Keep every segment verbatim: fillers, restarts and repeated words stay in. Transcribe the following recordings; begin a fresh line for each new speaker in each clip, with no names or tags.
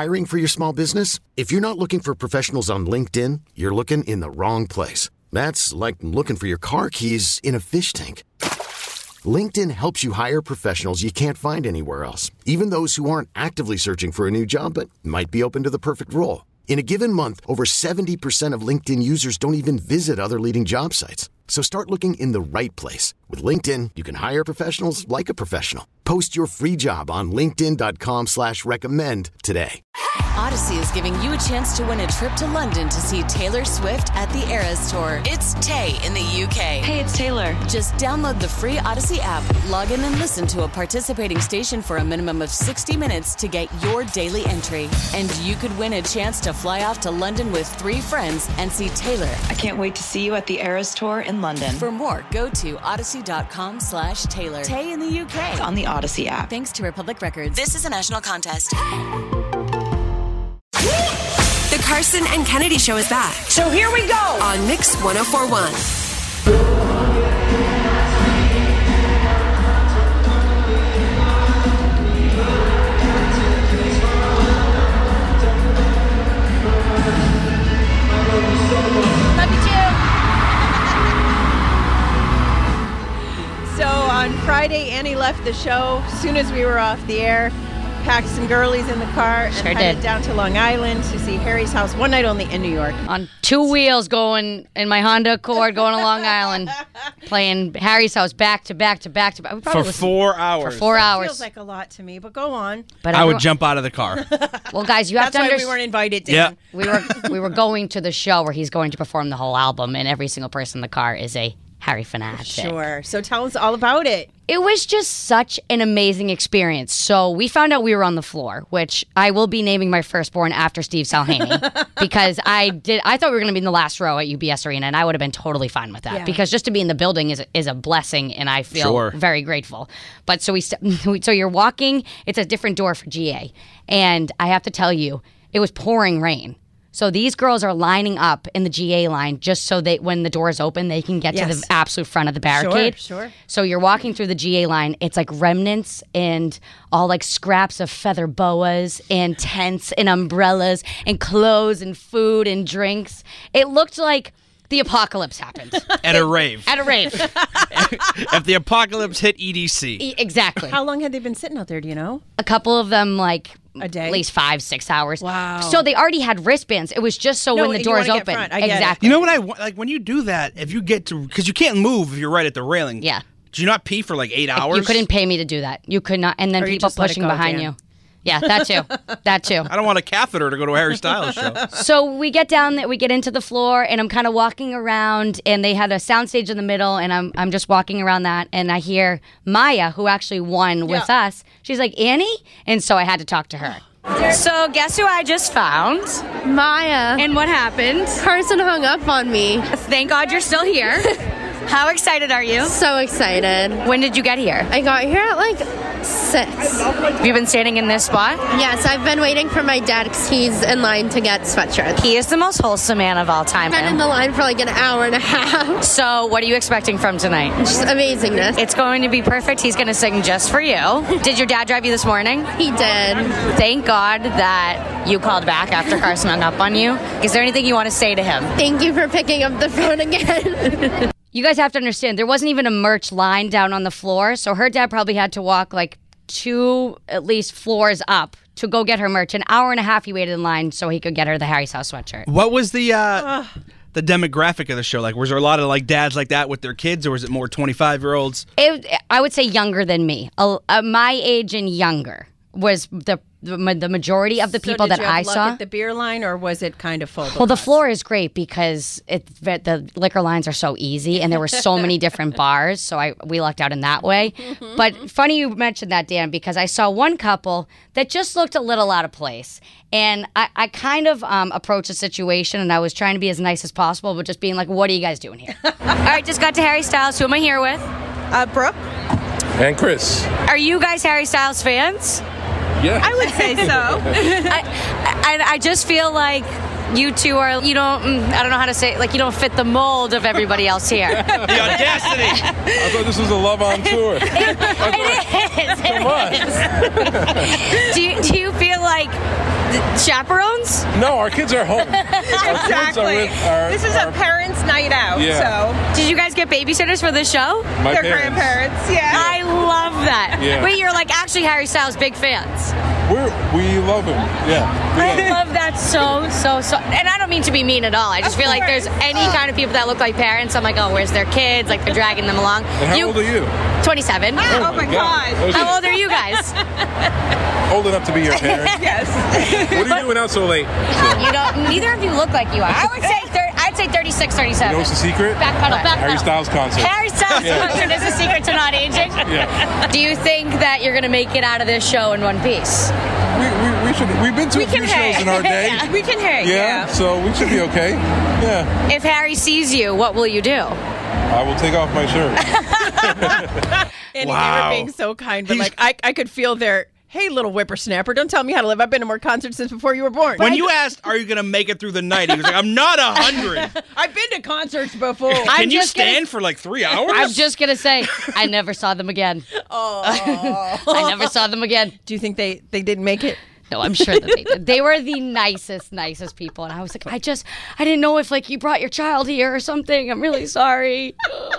Hiring for your small business? If you're not looking for professionals on LinkedIn, you're looking in the wrong place. That's like looking for your car keys in a fish tank. LinkedIn helps you hire professionals you can't find anywhere else, even those who aren't actively searching for a new job but might be open to the perfect role. In a given month, over seventy percent of LinkedIn users don't even visit other leading job sites. So start looking in the right place. With LinkedIn, you can hire professionals like a professional. Post your free job on linkedin.com slash recommend today.
Odyssey is giving you a chance to win a trip to London to see Taylor Swift at the Eras Tour. It's Tay in the U K.
Hey, it's Taylor.
Just download the free Odyssey app, log in and listen to a participating station for a minimum of sixty minutes to get your daily entry. And you could win a chance to fly off to London with three friends and see Taylor.
I can't wait to see you at the Eras Tour in London.
For more, go to odyssey.com slash Taylor. Tay in the U K.
It's on the Odyssey app.
Thanks to Republic Records. This is a national contest.
The Carson and Kennedy Show is back.
So here we go.
On Mix one oh four point one.
Love you too. So on Friday, Annie left the show as soon as we were off the air. Packed some girlies in the car and
sure
headed
did.
down to Long Island to see Harry's house. One night only in New York.
On two wheels going in my Honda Accord going to Long Island, playing Harry's house back to back to back to back. We
For four hours.
For four
That
hours.
feels like a lot to me, but go on.
But
I
everyone,
would jump out of the car.
Well, guys, you have
That's
to
why
understand.
we weren't invited, Dan.
Yeah.
We were we were going to the show where he's going to perform the whole album, and every single person in the car is a Harry fanatic.
Sure. So tell us all about it.
It was just such an amazing experience. So we found out we were on the floor, which I will be naming my firstborn after Steve Salhaney because I did. I thought we were going to be in the last row at U B S Arena, and I would have been totally fine with that
Yeah.
because just to be in the building is is a blessing, and I feel
Sure.
very grateful. But so we st- so you're walking. It's a different door for G A, and I have to tell you, it was pouring rain. So these girls are lining up in the G A line just so they, when the doors open, they can get
Yes.
to the absolute front of the barricade.
Sure, sure.
So you're walking through the G A line. It's like remnants and all like scraps of feather boas and tents and umbrellas and clothes and food and drinks. It looked like the apocalypse happened.
At a rave.
At a rave.
If the apocalypse hit E D C.
E- exactly.
How long had they been sitting out there, do you know?
A couple of them like
A day?
at least five, six hours.
Wow.
So they already had wristbands. It was just so
No,
when the
you
doors
wanna get
open.
front. I get it.
Exactly.
You know what I want? Like, when you do that, if you get to... Because you can't move if you're right at the railing.
Yeah.
Do you not pee for like eight hours?
You couldn't pay me to do that. You could not. And then
Or you
people
just let it
pushing
go,
behind
Dan.
you. Yeah, that too. That too.
I don't want a catheter to go to a Harry Styles show.
So we get down there, we get into the floor, and I'm kind of walking around, and they had a soundstage in the middle, and I'm I'm just walking around that, and I hear Maya, who actually won with
Yeah.
us. She's like, Annie? And so I had to talk to her.
So guess who I just found?
Maya.
And what happened?
Carson hung up on me.
Thank God you're still here. How excited are you?
So excited.
When did you get here?
I got here at like six.
Have you been standing in this spot?
Yes, I've been waiting for my dad because he's in line to get sweatshirts.
He is the most wholesome man of all time.
I've been in the line for like an hour and a half.
So what are you expecting from tonight?
Just amazingness.
It's going to be perfect. He's going to sing just for you. Did your dad drive you this morning?
He did.
Thank God that you called back after Carson hung up on you. Is there anything you want to say to him?
Thank you for picking up the phone again.
You guys have to understand, there wasn't even a merch line down on the floor, so her dad probably had to walk like two, at least, floors up to go get her merch. An hour and a half he waited in line so he could get her the Harry's House sweatshirt.
What was the uh, the demographic of the show? Like, was there a lot of like dads like that with their kids, or was it more twenty-five-year-olds?
It, I would say younger than me. Uh, uh, my age and younger was the the, ma- the majority of the
So
people
did
that
you have
I
luck
saw.
at the beer line, or was it kind of full?
Well, the floor is great because it the liquor lines are so easy, and there were so many different bars. So I we lucked out in that way. But funny you mentioned that, Dan, because I saw one couple that just looked a little out of place, and I, I kind of um, approached the situation, and I was trying to be as nice as possible, but just being like, "What are you guys doing here?"
All right, just got to Harry Styles. Who am I here with?
Uh, Brooke?
And Chris.
Are you guys Harry Styles fans?
Yeah.
I would say so. I, I, I just feel like you two are, you don't, mm, I don't know how to say it, like you don't fit the mold of everybody else here.
The audacity.
I thought this was a love on tour.
It, it is. It
Come on.
is. do, you, do you feel like chaperones?
No, our kids are home. Our kids are
Exactly.
with our-
This is
our-
a parents' night out.
Yeah.
Did you guys get babysitters for the show?
My
So their
parents.
grandparents. Yeah.
I love that.
Yeah.
Wait, you're like actually Harry Styles big fans.
We're, we love him. Yeah. We love
I
him.
love that so, so, so. And I don't mean to be mean at all. I just
Of
feel like there's
course.
any kind of people that look like parents. I'm like, oh, where's their kids? Like they're dragging them along.
And how old are you?
twenty-seven.
Oh my God.
Okay.
How old are you guys?
Old enough to be your parent.
Yes.
What are you doing out so late? So,
You don't. Neither of you look like you are. I would say. Thir- I'd say thirty-six,
you
thirty-seven.
know what's the secret?
Backpedal, backpedal.
Harry Styles concert.
Harry Styles
Yeah.
concert is the secret to not aging.
Yeah.
Do you think that you're gonna make it out of this show in one piece?
We, we, we should. We've been to
We
a few
can
shows
hang.
in our day.
Yeah.
We can hang.
Yeah,
Yeah.
so we should be okay. Yeah.
If Harry sees you, what will you do?
I will take off my shirt.
And
Wow.
they were being so kind, but
He's-
like I, I could feel their, hey, little whippersnapper, don't tell me how to live. I've been to more concerts since before you were born.
When you asked, "Are you gonna make it through the night?" He was like, "I'm not a hundred."
I've been to concerts before.
Can you
just gonna-
stand for like three hours?
I'm just gonna say, I never saw them again.
Oh.
I never saw them again.
Do you think they, they didn't make it?
No, I'm sure that they did. They were the nicest, nicest people, and I was like, I just, I didn't know if like you brought your child here or something. I'm really sorry.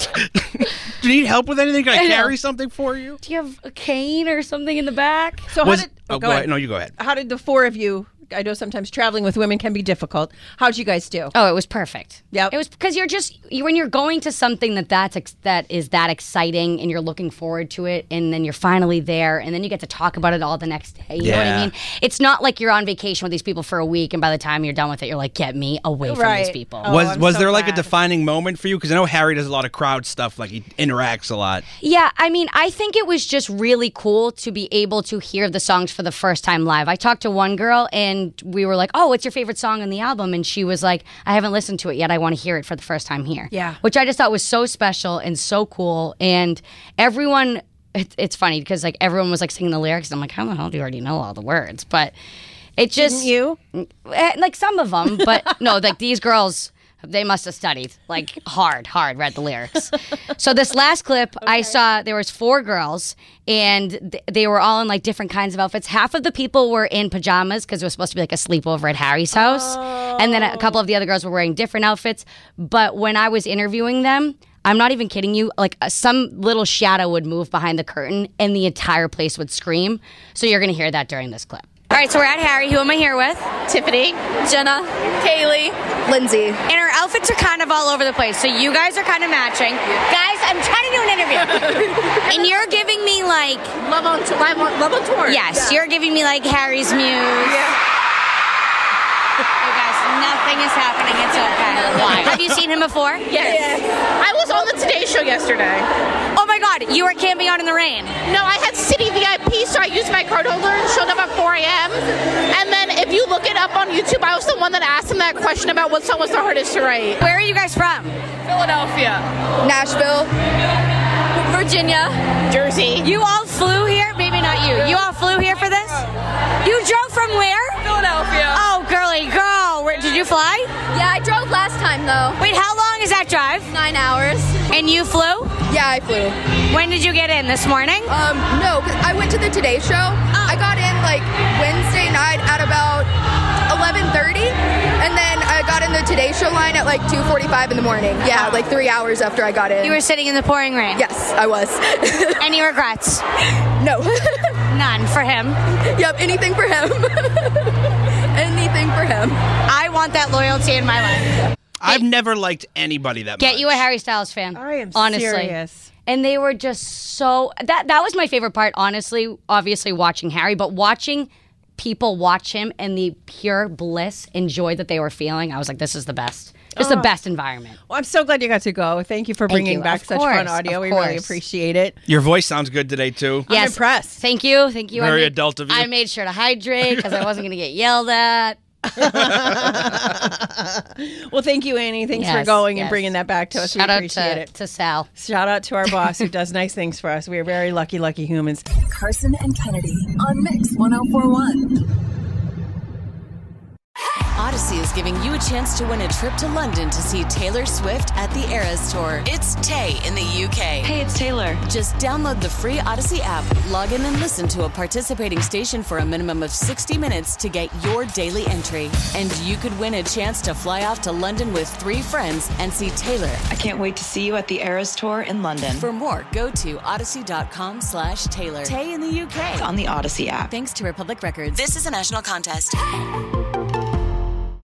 Do you need help with anything? Can I,
I know.
carry something for you?
Do you have a cane or something in the back?
So
Was-
how did?
oh, go ahead. No, you go ahead.
How did the four of you? I know sometimes traveling with women can be difficult. How'd you guys do?
Oh, it was perfect.
Yep.
It was because you're just you, when you're going to something that that's ex- that is that exciting and you're looking forward to it, and then you're finally there, and then you get to talk about it all the next day. You know what I
Yeah.
mean? It's not like you're on vacation with these people for a week, and by the time you're done with it, you're like, get me away from
Right.
these people.
Oh,
was
I'm
was
so
there like a
glad.
defining moment for you? Because I know Harry does a lot of crowd stuff. Like he interacts a lot.
Yeah, I mean, I think it was just really cool to be able to hear the songs for the first time live. I talked to one girl and we were like, oh, what's your favorite song on the album? And she was like, I haven't listened to it yet. I want to hear it for the first time here.
Yeah.
Which I just thought was so special and so cool. And everyone, it, it's funny because like everyone was like singing the lyrics. And I'm like, how the hell do you already know all the words? But it just.
Didn't you?
Eh, Like some of them, but no, like these girls, they must have studied like hard, hard, read the lyrics. So this last clip, I saw there was four girls, and th- they were all in like different kinds of outfits. Half of the people were in pajamas because it was supposed to be like a sleepover at Harry's house, and then a couple of the other girls were wearing different outfits. But when I was interviewing them, I'm not even kidding you. Like uh, some little shadow would move behind the curtain, and the entire place would scream. So you're gonna hear that during this clip.
All right, so we're at Harry. Who am I here with?
Tiffany, Jenna, Kaylee, Lindsay.
And our outfits are kind of all over the place. So you guys are kind of matching. Guys, I'm trying to do an interview. And you're giving me like...
Love on, t- live on, love on tour.
Yes, you're giving me like Harry's Muse. Yeah. You guys, nothing is happening. It's okay. Why? Have you seen him before?
Yes. I was on the Today Show yesterday.
Oh my God, you were camping out in the rain.
No, I had City V I P, so I used my card holder and showed up at four a.m. And then if you look it up on YouTube, I was the one that asked him that question about what song was the hardest to write.
Where are you guys from?
Philadelphia. Nashville. Virginia. Jersey.
You all flew here? Maybe not you. You all flew here for this? You drove from where?
Philadelphia.
Oh, girly girl. Where, did you fly?
Yeah, I drove last time, though.
Wait, how long is that drive?
Nine hours.
And you flew?
Yeah, I flew.
When did you get in? This morning?
Um, no, 'cause I went to the Today Show. I got in, like, Wednesday night at about eleven thirty, and then I got in the Today Show line at, like, two forty-five in the morning. Yeah, like three hours after I got in.
You were sitting in the pouring rain?
Yes, I was.
Any regrets?
No.
None for him.
Yep, anything for him. Anything for him.
I want that loyalty in my life.
I've never liked anybody that
Get
much.
you a Harry Styles fan.
I am
honestly.
serious.
And they were just so that that was my favorite part, honestly, obviously watching Harry, but watching people watch him and the pure bliss and joy that they were feeling, I was like, this is the best. It's the best environment.
Well, I'm so glad you got to go. Thank you for
Thank
bringing
you.
back
Of
such
course,
fun audio.
of
We really
course.
appreciate it.
Your voice sounds good today too.
I'm
Yes.
impressed.
Thank you. Thank you. I
Very
made-
adult of you.
I made sure to hydrate because I wasn't going to get yelled at.
Well, thank you, Annie. Thanks for
Yes,
going and
yes.
bringing that back to us.
Shout
we
out
appreciate
to,
it.
to Sal.
Shout out to our boss who does nice things for us. We are very lucky, lucky humans.
Carson and Kennedy on Mix one oh four one.
Odyssey is giving you a chance to win a trip to London to see Taylor Swift at the Eras Tour. It's Tay in the U K.
Hey, it's Taylor.
Just download the free Odyssey app, log in and listen to a participating station for a minimum of sixty minutes to get your daily entry. And you could win a chance to fly off to London with three friends and see Taylor.
I can't wait to see you at the Eras Tour in London.
For more, go to odyssey.com slash Taylor. Tay in the U K.
It's on the Odyssey app.
Thanks to Republic Records. This is a national contest.